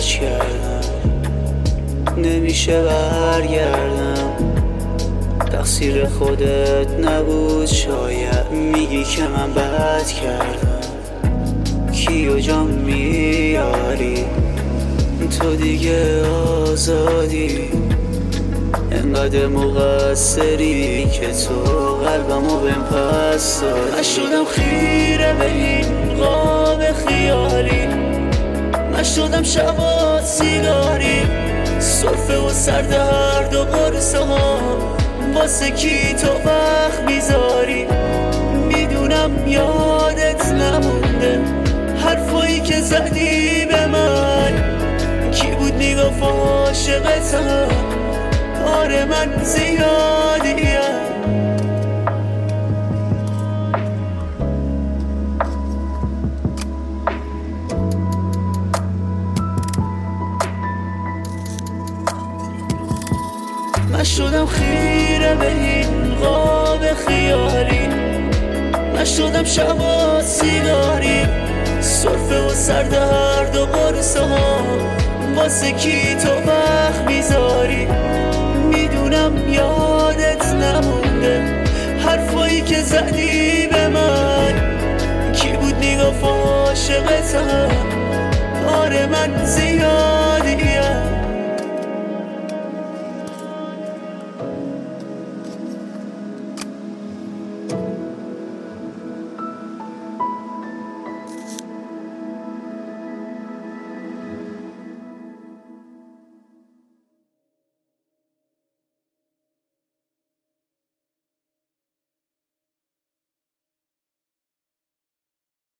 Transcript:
کج کردم، نمیشه برگردم. تقصیر خودت نبود شاید، میگی که من بد کردم. کیو جا میاری تو دیگه آزادی، انقدر مقصری که تو قلبمو بهم پس دادی. من شدم خیره به این قاب خیالی، من شدم شبات سیگاری، سرفه و سردرد و قرصه ها، واسه کی تو وقت میذاری. میدونم یادت نمونده حرفایی که زدی به من، کی بود میگفت عاشقتم. آره من زیادیم. من شدم خیره به این قاب خیالی، من شدم شبات سیگاری، سرفه و سردرد و قرصه ها، واسه کی تو وقت میذاری. میدونم یادت نمونده حرفایی که زدی به من، کی بود میگفت عاشقتم.